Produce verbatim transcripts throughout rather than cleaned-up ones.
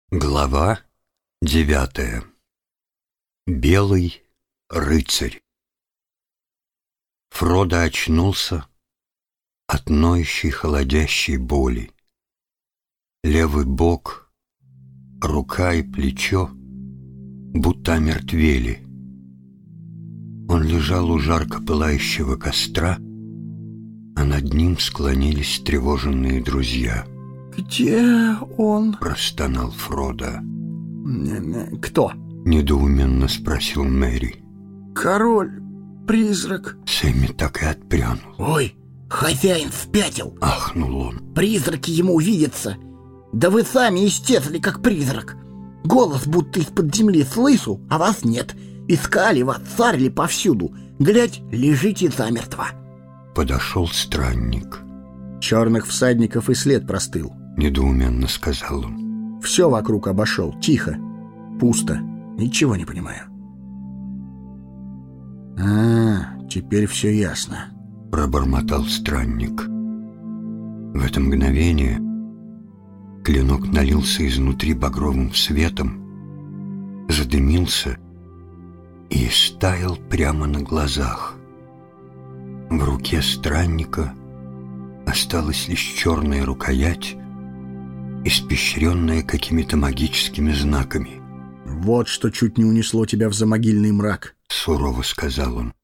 Глава девятая. Белый рыцарь. Фродо очнулся от ноющей холодящей боли. Левый бок, рука и плечо будто омертвели. Он лежал у жарко пылающего костра, а над ним склонились тревоженные друзья. «Где он?» — простонал Фродо. «Кто?» — недоуменно спросил Мэри. «Король, призрак». Сэмми так и отпрянул. «Ой, хозяин спятил!» — ахнул он. «Призраки ему увидятся! Да вы сами исчезли, как призрак! Голос будто из-под земли слышу, а вас нет. Искали вас, царили повсюду. Глядь, лежите замертво!» Подошел странник. «Черных всадников и след простыл», — недоуменно сказал он. «Все вокруг обошел, тихо, пусто, ничего не понимаю». «А, теперь все ясно», — пробормотал странник. В это мгновение клинок налился изнутри багровым светом, задымился и истаял прямо на глазах. В руке странника осталась лишь черная рукоять, испещренная какими-то магическими знаками. «Вот что чуть не унесло тебя в замогильный мрак», — сурово сказал он.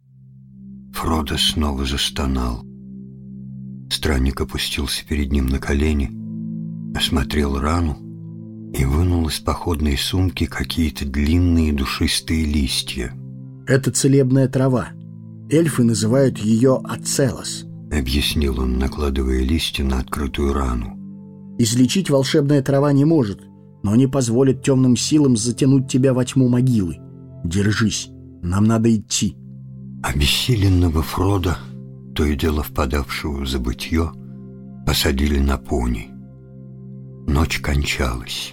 Фродо снова застонал. Странник опустился перед ним на колени, осмотрел рану и вынул из походной сумки какие-то длинные душистые листья. «Это целебная трава. Эльфы называют ее ацелос», — объяснил он, накладывая листья на открытую рану. «Излечить волшебная трава не может, но не позволит темным силам затянуть тебя во тьму могилы. Держись, нам надо идти». Обессиленного Фродо, то и дело впадавшего в забытье, посадили на пони. Ночь кончалась.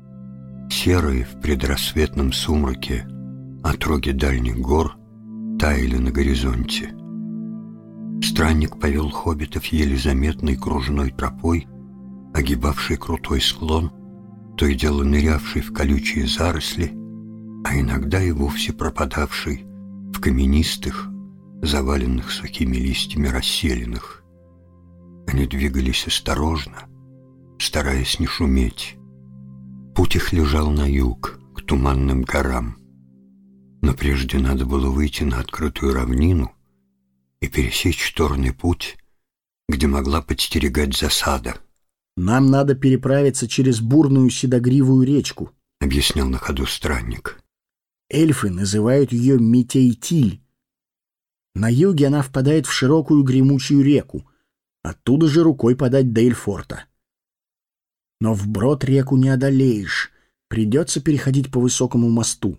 Серые в предрассветном сумраке отроги дальних гор таяли на горизонте. Странник повел хоббитов еле заметной кружной тропой, огибавшей крутой склон, то и дело нырявший в колючие заросли, а иногда и вовсе пропадавший в каменистых, заваленных сухими листьями расселинах. Они двигались осторожно, стараясь не шуметь. Путь их лежал на юг, к туманным горам. Но прежде надо было выйти на открытую равнину и пересечь шторный путь, где могла подстерегать засада. «Нам надо переправиться через бурную седогривую речку», — объяснял на ходу странник. «Эльфы называют ее Метейтиль. На юге она впадает в широкую гремучую реку, оттуда же рукой подать до Эльфорта. Но вброд реку не одолеешь, придется переходить по высокому мосту.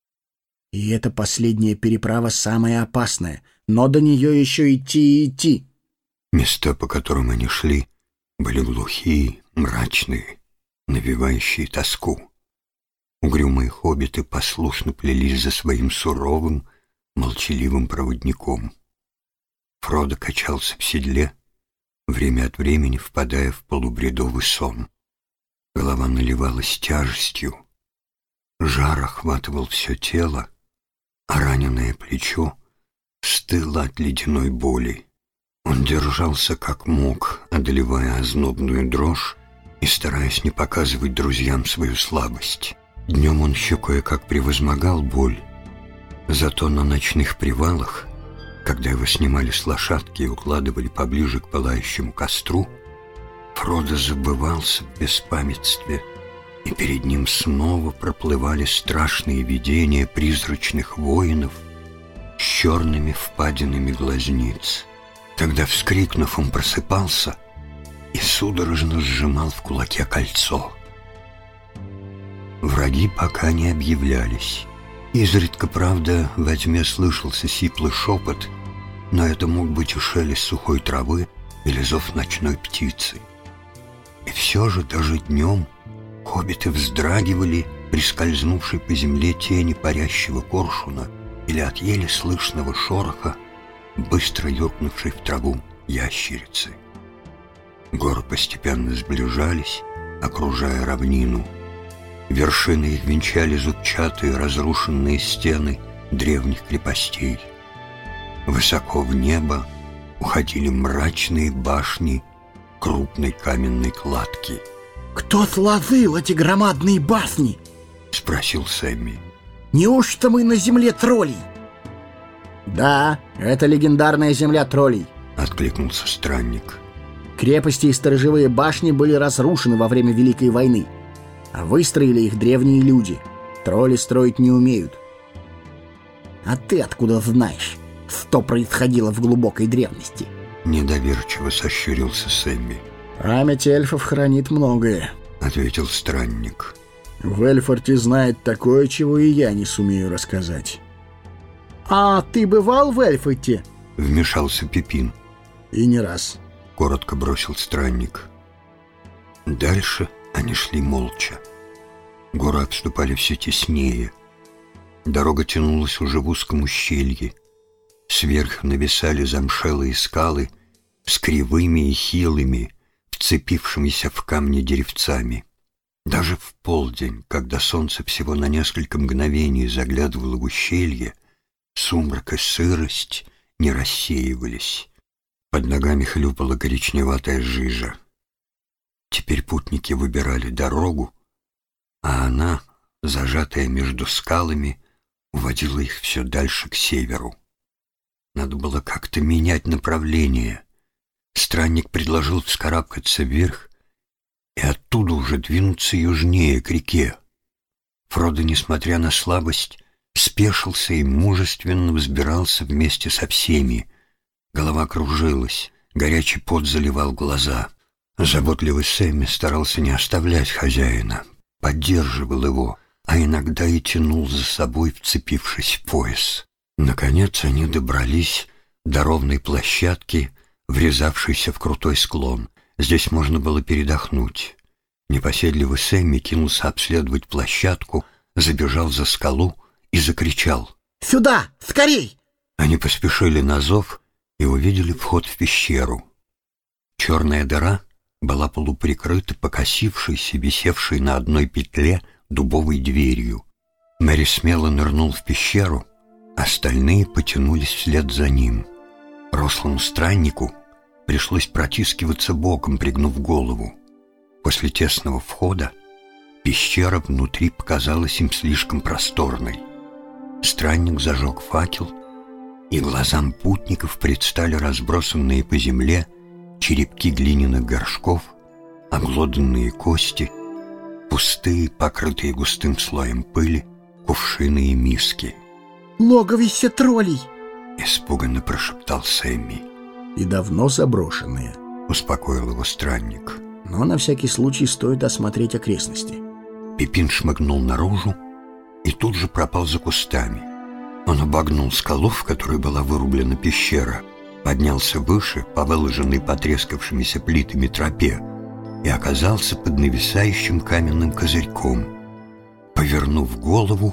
И эта последняя переправа самая опасная, но до нее еще идти и идти». Места, по которым они шли, были глухие, мрачные, навевающие тоску. Угрюмые хоббиты послушно плелись за своим суровым, молчаливым проводником. Фродо качался в седле, время от времени впадая в полубредовый сон. Голова наливалась тяжестью, жар охватывал все тело, а раненое плечо стыло от ледяной боли. Он держался как мог, одолевая ознобную дрожь и стараясь не показывать друзьям свою слабость. Днем он еще кое-как превозмогал боль, зато на ночных привалах, когда его снимали с лошадки и укладывали поближе к пылающему костру, Фродо забывался в беспамятстве, и перед ним снова проплывали страшные видения призрачных воинов с черными впадинами глазниц. Тогда, вскрикнув, он просыпался и судорожно сжимал в кулаке кольцо. Враги пока не объявлялись. Изредка, правда, во тьме слышался сиплый шепот, но это мог быть и шелест сухой травы или зов ночной птицы. И все же даже днем хоббиты вздрагивали при скользнувшей по земле тени парящего коршуна или от еле слышного шороха быстро юркнувшей в траву ящерицы. Горы постепенно сближались, окружая равнину, Вершины их венчали зубчатые разрушенные стены древних крепостей. Высоко в небо уходили мрачные башни крупной каменной кладки. «Кто сложил эти громадные басни?» — спросил Сэмми. «Неужто мы на земле троллей?» «Да, это легендарная земля троллей», — откликнулся странник. «Крепости и сторожевые башни были разрушены во время Великой войны, а выстроили их древние люди. Тролли строить не умеют». «А ты откуда знаешь, что происходило в глубокой древности?» Недоверчиво сощурился Сэмми. «Память эльфов хранит многое», — ответил странник. «В Эльфорте знает такое, чего и я не сумею рассказать». «А ты бывал в Эльфорте?» — вмешался Пипин. «И не раз», — коротко бросил странник. Дальше они шли молча. Горы обступали все теснее. Дорога тянулась уже в узком ущелье. Сверху нависали замшелые скалы с кривыми и хилыми, вцепившимися в камни деревцами. Даже в полдень, когда солнце всего на несколько мгновений заглядывало в ущелье, сумрак и сырость не рассеивались. Под ногами хлюпала коричневатая жижа. Теперь путники выбирали дорогу, а она, зажатая между скалами, уводила их все дальше к северу. Надо было как-то менять направление. Странник предложил вскарабкаться вверх и оттуда уже двинуться южнее, к реке. Фродо, несмотря на слабость, спешился и мужественно взбирался вместе со всеми. Голова кружилась, горячий пот заливал глаза. Заботливый Сэмми старался не оставлять хозяина, поддерживал его, а иногда и тянул за собой, вцепившись в пояс. Наконец они добрались до ровной площадки, врезавшейся в крутой склон. Здесь можно было передохнуть. Непоседливый Сэмми кинулся обследовать площадку, забежал за скалу и закричал: «Сюда! Скорей!» Они поспешили на зов и увидели вход в пещеру. Черная дыра была полуприкрыта покосившейся, висевшей на одной петле дубовой дверью. Мэри смело нырнул в пещеру, остальные потянулись вслед за ним. Рослому страннику пришлось протискиваться боком, пригнув голову. После тесного входа пещера внутри показалась им слишком просторной. Странник зажег факел, и глазам путников предстали разбросанные по земле черепки глиняных горшков, оглоданные кости, пустые, покрытые густым слоем пыли, кувшины и миски. «Логовище троллей!» — испуганно прошептал Сэмми. «И давно заброшенные», — успокоил его странник. «Но на всякий случай стоит осмотреть окрестности». Пипин шмыгнул наружу и тут же пропал за кустами. Он обогнул скалу, в которой была вырублена пещера, поднялся выше по выложенной потрескавшимися плитами тропе и оказался под нависающим каменным козырьком. Повернув голову,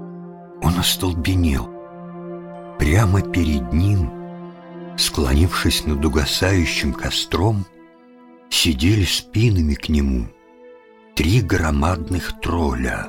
он остолбенел. Прямо перед ним, склонившись над угасающим костром, сидели спинами к нему три громадных тролля.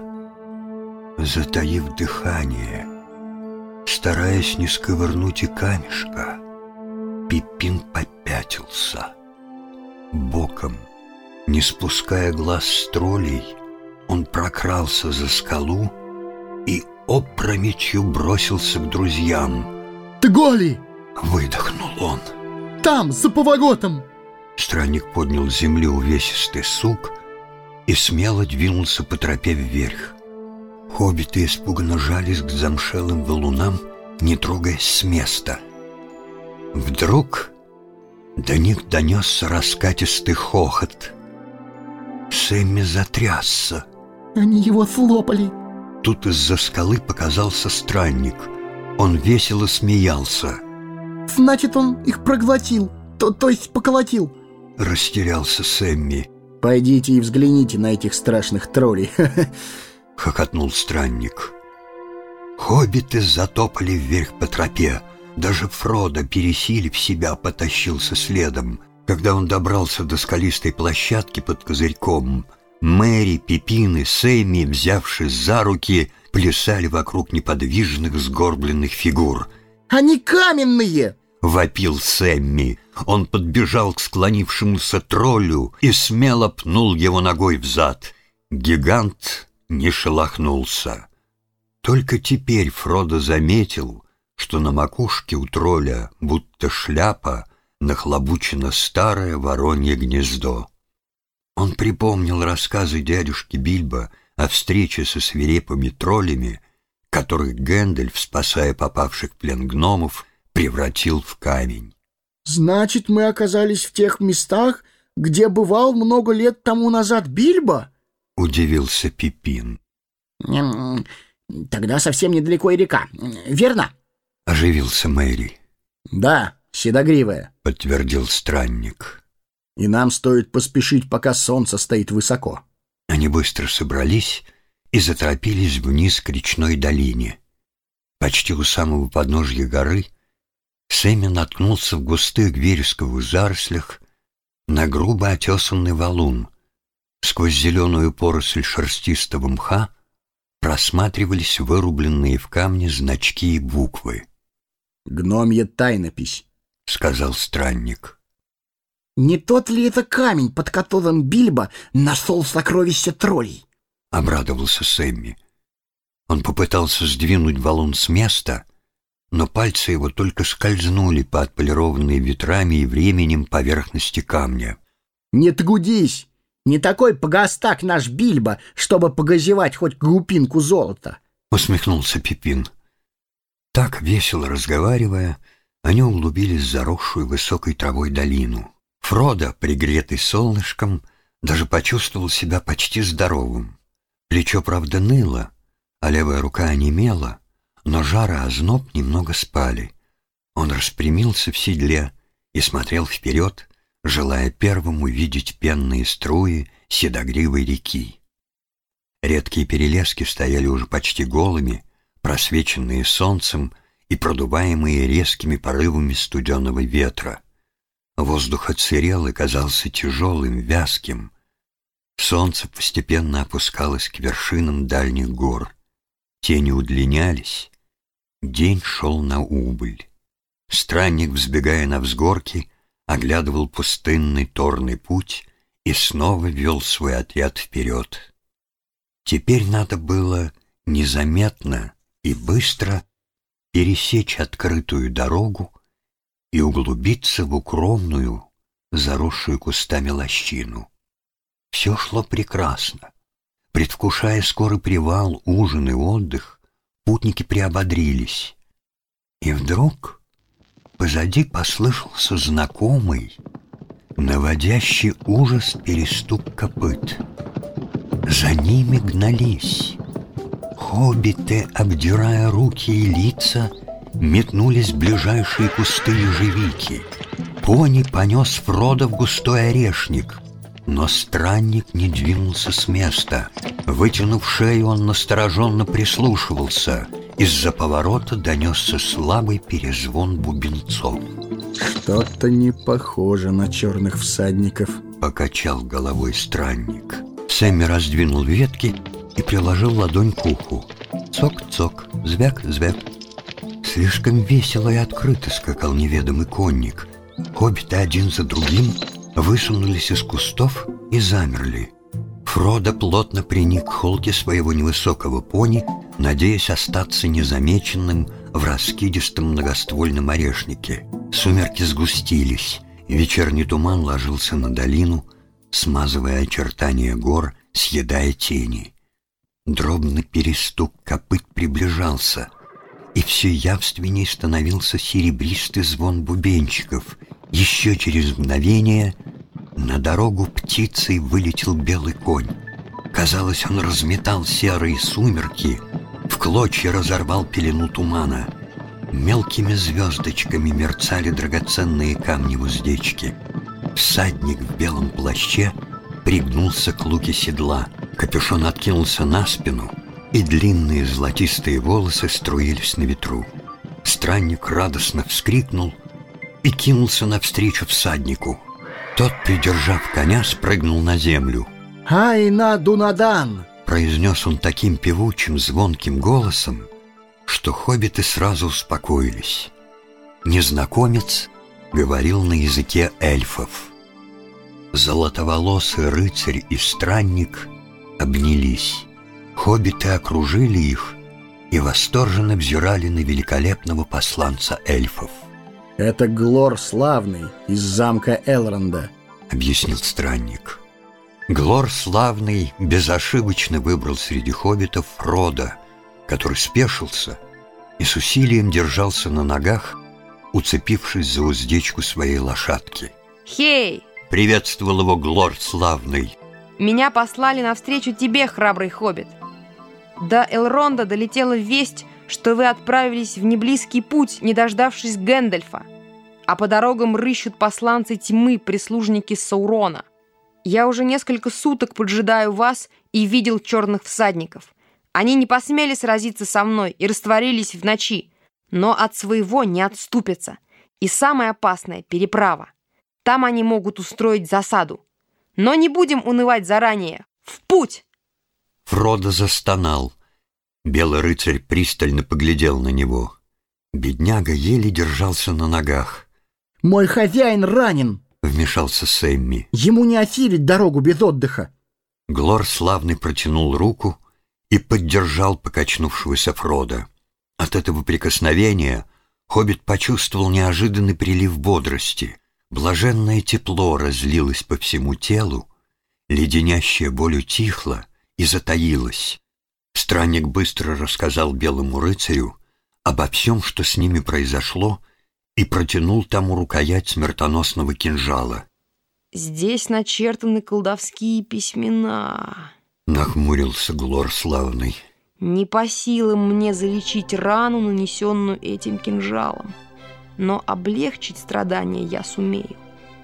Затаив дыхание, стараясь не сковырнуть и камешка, Пипин попятился. Боком, не спуская глаз с троллей, он прокрался за скалу и опрометью бросился к друзьям. «Тголи!» — выдохнул он. «Там, за поворотом!» Странник поднял с земли увесистый сук и смело двинулся по тропе вверх. Хоббиты испуганно жались к замшелым валунам, не трогаясь с места. Вдруг до них донесся раскатистый хохот. Сэмми затрясся. «Они его слопали!» Тут из-за скалы показался странник. Он весело смеялся. «Значит, он их проглотил, то, то есть поколотил!» Растерялся Сэмми. «Пойдите и взгляните на этих страшных троллей!» — хохотнул странник. Хоббиты затопали вверх по тропе. Даже Фродо, пересилив себя, потащился следом. Когда он добрался до скалистой площадки под козырьком, Мэри, Пипин и Сэмми, взявшись за руки, плясали вокруг неподвижных сгорбленных фигур. «Они каменные!» — вопил Сэмми. Он подбежал к склонившемуся троллю и смело пнул его ногой в зад. Гигант не шелохнулся. Только теперь Фродо заметил, что на макушке у тролля, будто шляпа, нахлобучено старое воронье гнездо. Он припомнил рассказы дядюшки Бильбо о встрече со свирепыми троллями, которых Гэндальф, спасая попавших в плен гномов, превратил в камень. «Значит, мы оказались в тех местах, где бывал много лет тому назад Бильбо?» — удивился Пипин. «Тогда совсем недалеко и река, верно?» — оживился Мэри. «Да, седогривая», — подтвердил странник. «И нам стоит поспешить, пока солнце стоит высоко». Они быстро собрались и заторопились вниз к речной долине. Почти у самого подножья горы Сэмми наткнулся в густых вересковых зарослях на грубо отесанный валун. Сквозь зеленую поросль шерстистого мха просматривались вырубленные в камне значки и буквы. «Гномья тайнопись», — сказал странник. «Не тот ли это камень, под которым Бильбо нашел сокровища троллей?» — обрадовался Сэмми. Он попытался сдвинуть валун с места, но пальцы его только скользнули по отполированной ветрами и временем поверхности камня. «Не тгудись! Не такой погостак наш Бильбо, чтобы погазевать хоть глупинку золота!» — усмехнулся Пипин. Так, весело разговаривая, они углубились в заросшую высокой травой долину. Фродо, пригретый солнышком, даже почувствовал себя почти здоровым. Плечо, правда, ныло, а левая рука онемела, но жар и озноб немного спали. Он распрямился в седле и смотрел вперед, желая первым увидеть пенные струи седогривой реки. Редкие перелески стояли уже почти голыми, просвеченные солнцем и продуваемые резкими порывами студеного ветра. Воздух отсырел и казался тяжелым, вязким. Солнце постепенно опускалось к вершинам дальних гор. Тени удлинялись. День шел на убыль. Странник, взбегая на взгорки, оглядывал пустынный торный путь и снова вел свой отряд вперед. Теперь надо было незаметно и быстро пересечь открытую дорогу и углубиться в укромную, заросшую кустами лощину. Все шло прекрасно. Предвкушая скорый привал, ужин и отдых, путники приободрились. И вдруг позади послышался знакомый, наводящий ужас перестук копыт. За ними гнались. Хоббиты, обдирая руки и лица, метнулись в ближайшие кусты ежевики. Пони понес Фродо в густой орешник, но странник не двинулся с места. Вытянув шею, он настороженно прислушивался. Из-за поворота донесся слабый перезвон бубенцов. «Что-то не похоже на черных всадников», — покачал головой странник. Сэмми раздвинул ветки и приложил ладонь к уху. Цок-цок, звяк-звяк. Слишком весело и открыто скакал неведомый конник. Хоббиты один за другим высунулись из кустов и замерли. Фродо плотно приник к холке своего невысокого пони, надеясь остаться незамеченным в раскидистом многоствольном орешнике. Сумерки сгустились, и вечерний туман ложился на долину, смазывая очертания гор, съедая тени. Дробный перестук копыт приближался, и все явственней становился серебристый звон бубенчиков. Еще через мгновение на дорогу птицей вылетел белый конь. Казалось, он разметал серые сумерки, в клочья разорвал пелену тумана. Мелкими звездочками мерцали драгоценные камни в уздечке. Всадник в белом плаще пригнулся к луке седла. Капюшон откинулся на спину, и длинные золотистые волосы струились на ветру. Странник радостно вскрикнул и кинулся навстречу всаднику. Тот, придержав коня, спрыгнул на землю. «Айна Дунадан!» произнес он таким певучим, звонким голосом, что хоббиты сразу успокоились. Незнакомец говорил на языке эльфов. Золотоволосый рыцарь и странник обнялись. Хоббиты окружили их и восторженно взирали на великолепного посланца эльфов. «Это Глор Славный из замка Элронда», — объяснил странник. Глор Славный безошибочно выбрал среди хоббитов Фродо, который спешился и с усилием держался на ногах, уцепившись за уздечку своей лошадки. «Хей!» — приветствовал его Глор Славный. «Меня послали навстречу тебе, храбрый хоббит. До Элронда долетела весть, что вы отправились в неблизкий путь, не дождавшись Гэндальфа, а по дорогам рыщут посланцы тьмы, прислужники Саурона. Я уже несколько суток поджидаю вас и видел черных всадников. Они не посмели сразиться со мной и растворились в ночи, но от своего не отступятся. И самое опасное — переправа. Там они могут устроить засаду. Но не будем унывать заранее. В путь!» Фродо застонал. Белый рыцарь пристально поглядел на него. Бедняга еле держался на ногах. «Мой хозяин ранен!» — вмешался Сэмми. «Ему не осилить дорогу без отдыха!» Глор Славный протянул руку и поддержал покачнувшегося Фродо. От этого прикосновения хоббит почувствовал неожиданный прилив бодрости. Блаженное тепло разлилось по всему телу, леденящая боль утихла и затаилась. Странник быстро рассказал белому рыцарю обо всем, что с ними произошло, и протянул тому рукоять смертоносного кинжала. «Здесь начертаны колдовские письмена», — нахмурился Глор Славный. «Не по силам мне залечить рану, нанесенную этим кинжалом, но облегчить страдания я сумею.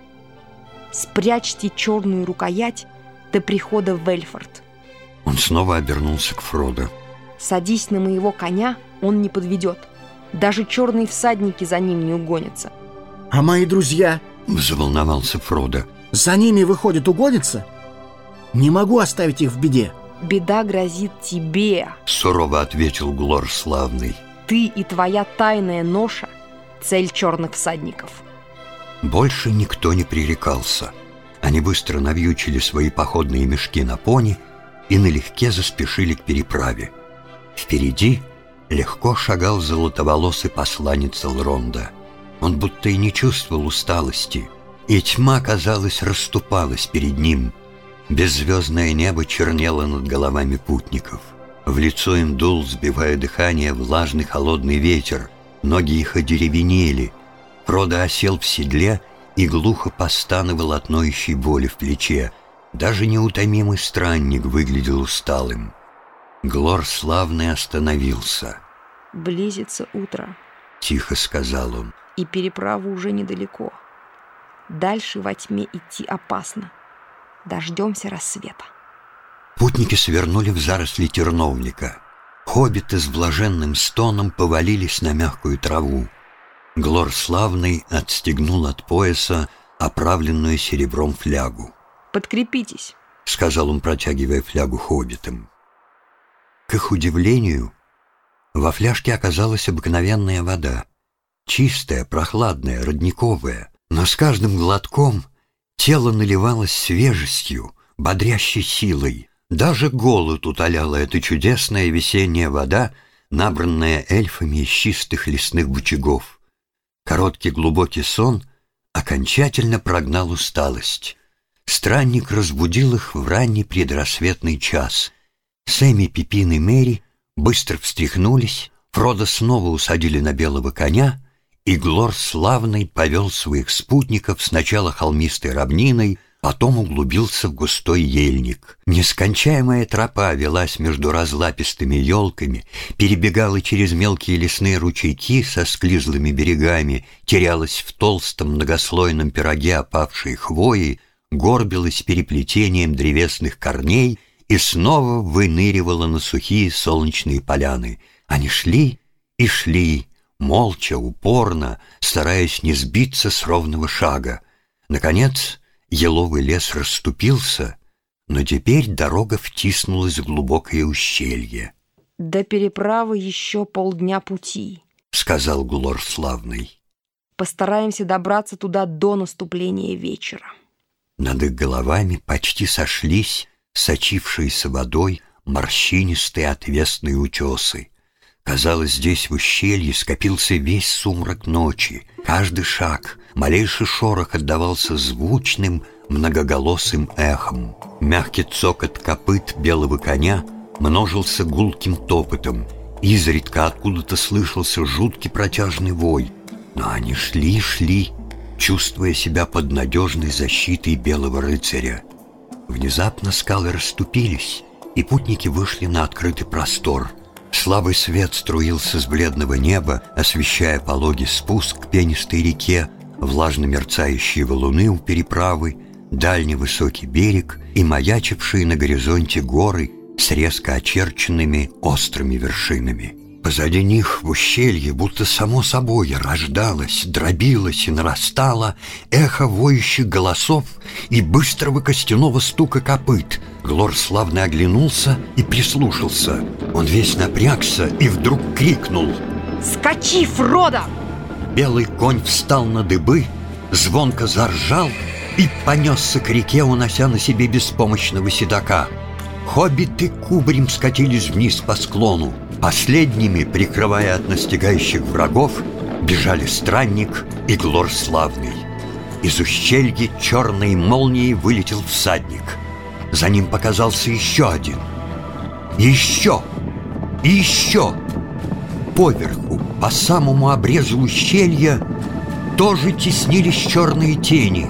Спрячьте черную рукоять до прихода в Эльфорд». Он снова обернулся к Фродо. «Садись на моего коня, он не подведет. Даже черные всадники за ним не угонятся». «А мои друзья?» — заволновался Фродо. «За ними, выходит, угонятся? Не могу оставить их в беде». «Беда грозит тебе», — сурово ответил Глор Славный. «Ты и твоя тайная ноша — цель черных всадников». Больше никто не пререкался. Они быстро навьючили свои походные мешки на пони и налегке заспешили к переправе. Впереди легко шагал золотоволосый посланец Элронда. Он будто и не чувствовал усталости, и тьма, казалось, расступалась перед ним. Беззвездное небо чернело над головами путников. В лицо им дул, сбивая дыхание, влажный холодный ветер. Ноги их одеревенели. Фродо осел в седле и глухо постановал от ноющей боли в плече. Даже неутомимый странник выглядел усталым. Глор Славный остановился. «Близится утро», — тихо сказал он. «И переправа уже недалеко. Дальше во тьме идти опасно. Дождемся рассвета». Путники свернули в заросли терновника. Хоббиты с блаженным стоном повалились на мягкую траву. Глор Славный отстегнул от пояса оправленную серебром флягу. «Подкрепитесь», — сказал он, протягивая флягу хоббитам. К их удивлению, во фляжке оказалась обыкновенная вода. Чистая, прохладная, родниковая. Но с каждым глотком тело наливалось свежестью, бодрящей силой. Даже голод утоляла эта чудесная весенняя вода, набранная эльфами из чистых лесных бычагов. Короткий глубокий сон окончательно прогнал усталость. Странник разбудил их в ранний предрассветный час. Сэмми, Пипин и Мэри быстро встряхнулись, Фродо снова усадили на белого коня, и Глор Славный повел своих спутников сначала холмистой равниной, потом углубился в густой ельник. Нескончаемая тропа велась между разлапистыми елками, перебегала через мелкие лесные ручейки со склизлыми берегами, терялась в толстом многослойном пироге опавшей хвои, горбилась переплетением древесных корней и снова выныривала на сухие солнечные поляны. Они шли и шли, молча, упорно, стараясь не сбиться с ровного шага. Наконец, еловый лес расступился, Но теперь дорога втиснулась в глубокое ущелье. «До переправы еще полдня пути», — сказал Глор Славный. «Постараемся добраться туда до наступления вечера». Над их головами почти сошлись сочившиеся водой морщинистые отвесные утесы. Казалось, здесь в ущелье скопился весь сумрак ночи. Каждый шаг, малейший шорох отдавался звучным, многоголосым эхом. Мягкий цокот копыт белого коня множился гулким топотом. Изредка откуда-то слышался жуткий протяжный вой. Но они шли, шли, чувствуя себя под надежной защитой белого рыцаря. Внезапно скалы расступились, и путники вышли на открытый простор. Слабый свет струился с бледного неба, освещая пологий спуск к пенистой реке, влажно мерцающие валуны у переправы, дальний высокий берег и маячившие на горизонте горы с резко очерченными острыми вершинами. Позади них в ущелье будто само собой рождалось, дробилось и нарастало эхо воющих голосов и быстрого костяного стука копыт. Глор Славный оглянулся и прислушался. Он весь напрягся и вдруг крикнул: «Скачи, Фродо!» Белый конь встал на дыбы, звонко заржал и понесся к реке, унося на себе беспомощного седока. Хоббиты кубарем скатились вниз по склону. Последними, прикрывая от настигающих врагов, бежали Странник и Глор Славный. Из ущелья черной молнией вылетел всадник. За ним показался еще один. Еще! И еще! Поверху, по самому обрезу ущелья, тоже теснились черные тени.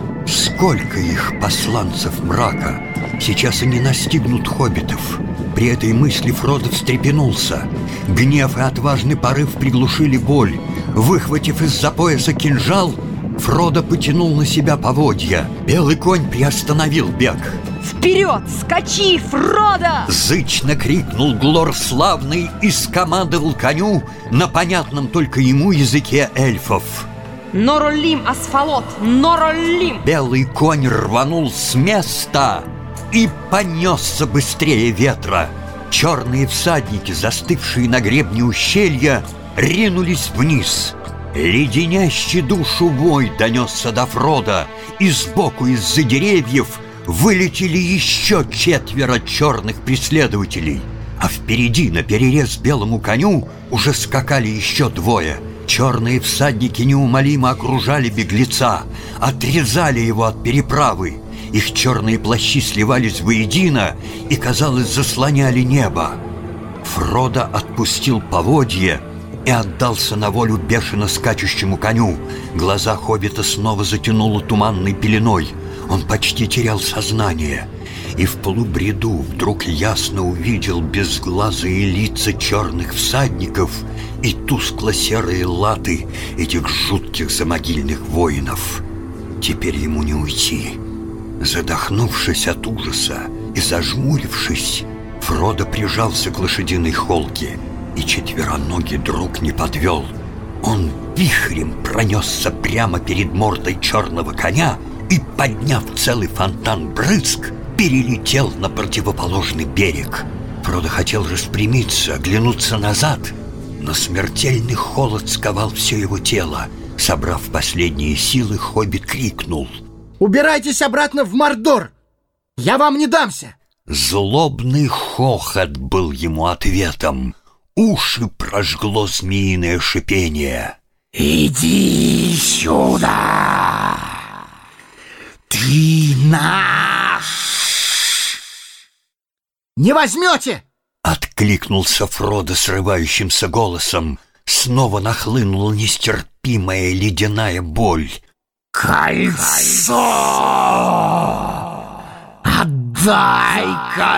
Сколько их, посланцев мрака! Сейчас они настигнут хоббитов. При этой мысли Фродо встрепенулся. Гнев и отважный порыв приглушили боль. Выхватив из-за пояса кинжал, Фродо потянул на себя поводья. Белый конь приостановил бег. «Вперед! Скачи, Фродо!» Зычно крикнул Глор Славный и скомандовал коню на понятном только ему языке эльфов. «Норолим, Асфалот! Норолим!» Белый конь рванул с места и понесся быстрее ветра. Черные всадники, застывшие на гребне ущелья, ринулись вниз. Леденящий душу вой донесся до Фродо, и сбоку из-за деревьев вылетели еще четверо черных преследователей. А впереди, наперерез белому коню, уже скакали еще двое. Черные всадники неумолимо окружали беглеца, отрезали его от переправы. Их черные плащи сливались воедино и, казалось, заслоняли небо. Фродо отпустил поводье и отдался на волю бешено скачущему коню. Глаза хоббита снова затянуло туманной пеленой. Он почти терял сознание. И в полубреду вдруг ясно увидел безглазые лица черных всадников и тускло-серые латы этих жутких замогильных воинов. Теперь ему не уйти. Задохнувшись от ужаса и зажмурившись, Фродо прижался к лошадиной холке, и четвероногий друг не подвел. Он вихрем пронесся прямо перед мордой черного коня и, подняв целый фонтан брызг, перелетел на противоположный берег. Фродо хотел распрямиться, оглянуться назад, но смертельный холод сковал все его тело. Собрав последние силы, хоббит крикнул: «Убирайтесь обратно в Мордор! Я вам не дамся!» Злобный хохот был ему ответом. Уши прожгло змеиное шипение. «Иди сюда! Ты наш!» «Не возьмете!» — откликнулся Фродо срывающимся голосом. Снова нахлынула нестерпимая ледяная боль. «Кольцо! Отдай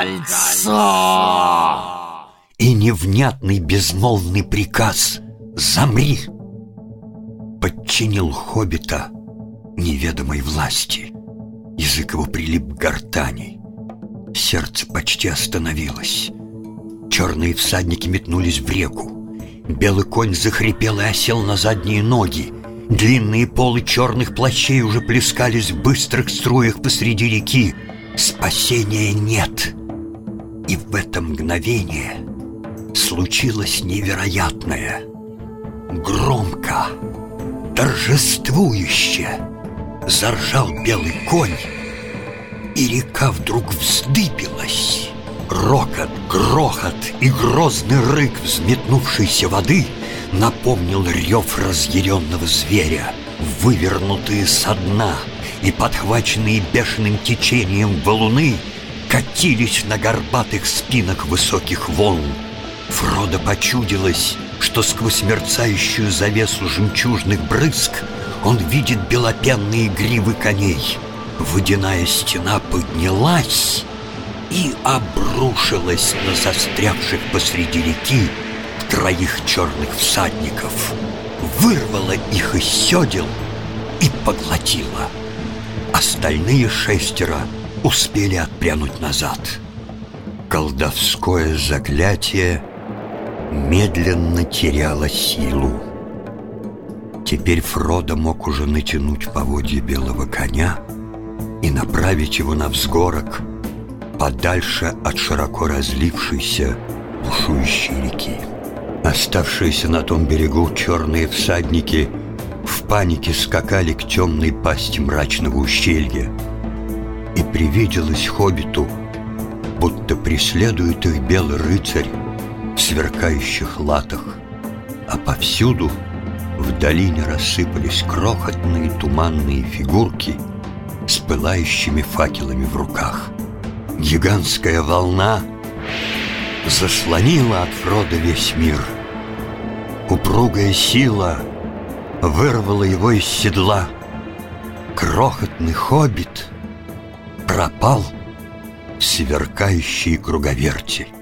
кольцо!» И невнятный безмолвный приказ: «Замри!» подчинил хоббита неведомой власти. Язык его прилип к гортани. Сердце почти остановилось. Черные всадники метнулись в реку. Белый конь захрипел и осел на задние ноги. Длинные полы черных плащей уже плескались в быстрых струях посреди реки. Спасения нет. И в это мгновение случилось невероятное. Громко, торжествующе заржал белый конь, и река вдруг вздыбилась. Рокот, грохот и грозный рык взметнувшейся воды напомнил рев разъяренного зверя. Вывернутые со дна и подхваченные бешеным течением валуны катились на горбатых спинах высоких волн. Фродо почудилось, что сквозь мерцающую завесу жемчужных брызг он видит белопенные гривы коней. Водяная стена поднялась и обрушилась на застрявших посреди реки троих черных всадников, вырвала их из седел и поглотила. Остальные шестеро успели отпрянуть назад. Колдовское заклятие медленно теряло силу. Теперь Фродо мог уже натянуть поводья белого коня и направить его на взгорок, подальше от широко разлившейся бушующей реки. Оставшиеся на том берегу черные всадники в панике скакали к темной пасти мрачного ущелья, и привиделось хоббиту, будто преследует их белый рыцарь в сверкающих латах, а повсюду в долине рассыпались крохотные туманные фигурки с пылающими факелами в руках. Гигантская волна заслонила от Фродо весь мир. Упругая сила вырвала его из седла. Крохотный хоббит пропал в сверкающей круговерти.